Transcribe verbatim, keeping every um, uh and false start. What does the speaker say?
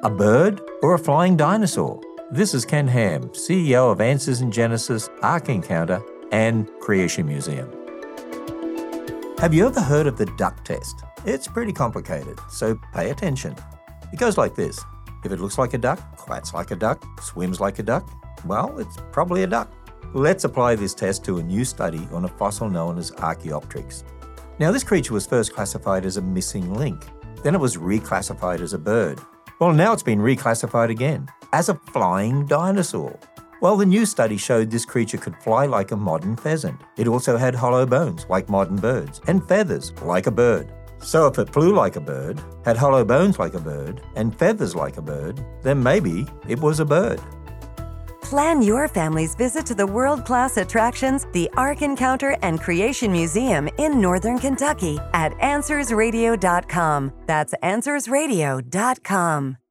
A bird or a flying dinosaur? This is Ken Ham, C E O of Answers in Genesis, Ark Encounter, and Creation Museum. Have you ever heard of the duck test? It's pretty complicated, so pay attention. It goes like this. If it looks like a duck, quacks like a duck, swims like a duck, well, it's probably a duck. Let's apply this test to a new study on a fossil known as Archaeopteryx. Now, this creature was first classified as a missing link. Then it was reclassified as a bird. Well, now it's been reclassified again as a flying dinosaur. Well, the new study showed this creature could fly like a modern pheasant. It also had hollow bones like modern birds and feathers like a bird. So if it flew like a bird, had hollow bones like a bird, and feathers like a bird, then maybe it was a bird. Plan your family's visit to the world-class attractions, the Ark Encounter and Creation Museum in Northern Kentucky at answers radio dot com. That's answers radio dot com.